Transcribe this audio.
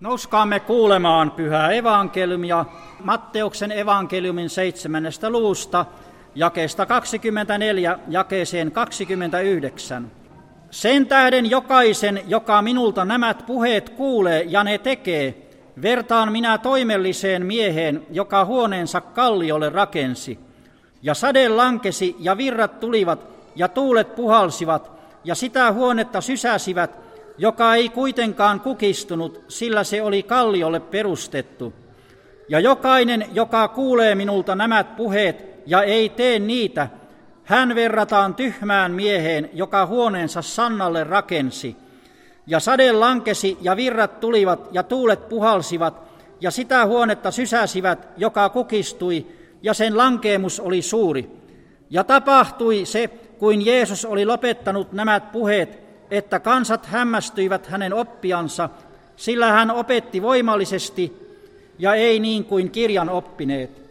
Nouskaamme kuulemaan pyhää evankeliumia Matteuksen evankeliumin 7. luvusta, jakeesta 24 jakeeseen 29. Sen tähden jokaisen, joka minulta nämä puheet kuulee ja ne tekee, vertaan minä toimelliseen mieheen, joka huoneensa kalliolle rakensi. Ja sade lankesi ja virrat tulivat ja tuulet puhalsivat ja sitä huonetta sysäsivät, joka ei kuitenkaan kukistunut, sillä se oli kalliolle perustettu. Ja jokainen, joka kuulee minulta nämä puheet ja ei tee niitä, hän verrataan tyhmään mieheen, joka huoneensa sannalle rakensi. Ja sade lankesi ja virrat tulivat ja tuulet puhalsivat ja sitä huonetta sysäsivät, joka kukistui, ja sen lankeemus oli suuri. Ja tapahtui se, kuin Jeesus oli lopettanut nämä puheet, että kansat hämmästyivät hänen oppiansa, sillä hän opetti voimallisesti ja ei niin kuin kirjan oppineet.